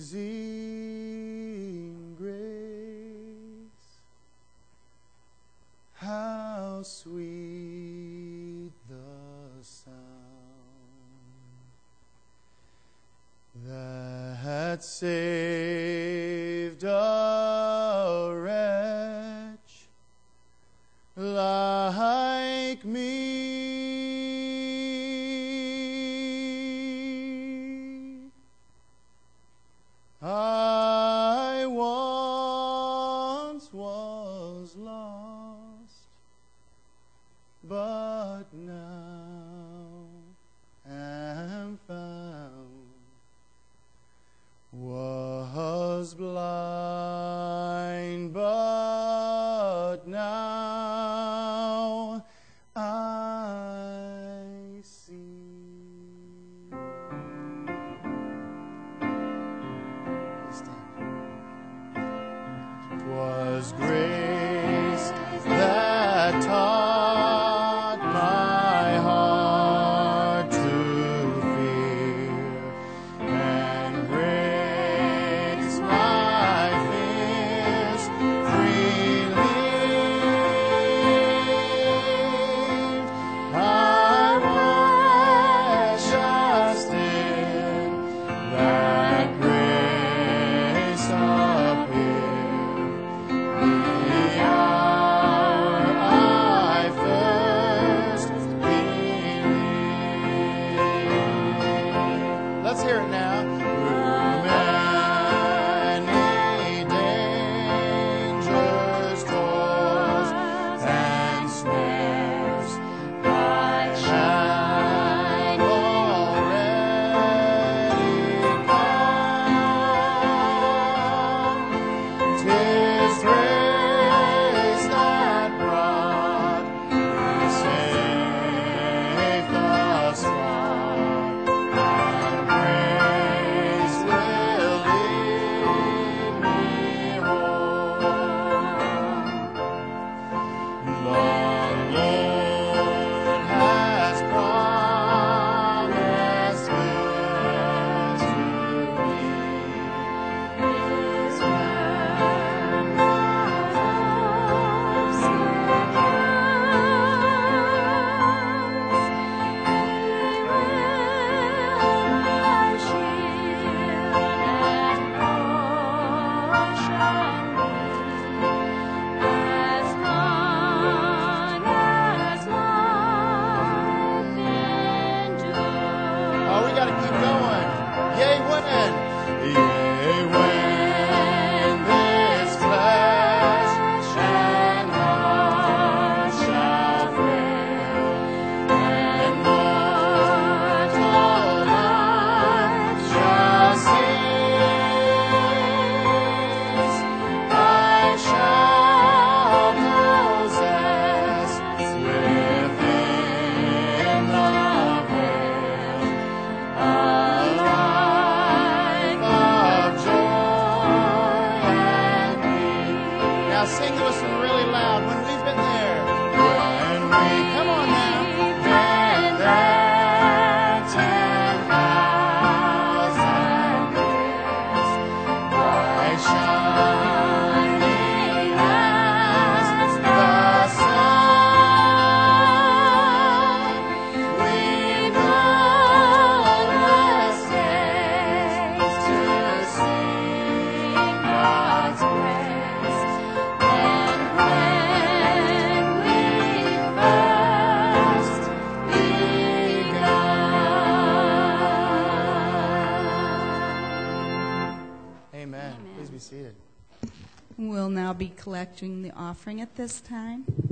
Amazing grace, how sweet the sound that saved a wretch like me. I once was lost, but now am found. Was blind, but now I see. 'Twas grace that taught my heart to fear, and grace my fears relieved. I was just in that grace appeared. The hour I first believed. Let's hear it now. Through many dangers, toils, and snares, I had already come. 'Tis grace that brought me safe thus far, and grace will lead me home. The Lord has promised good to me. His word Oh, we got to keep going. Yea, when? Yea, when this flesh and heart shall fail, and mortal life shall cease, I shall possess within the veil a life of joy and peace. Now sing to us really loud when we've been there. When we, come on now. Been there 10,000 years, bright shining as the sun, we've countless days to sing God's praise. And when we first begun. Amen. Please be seated. We'll now be collecting the offering at this time.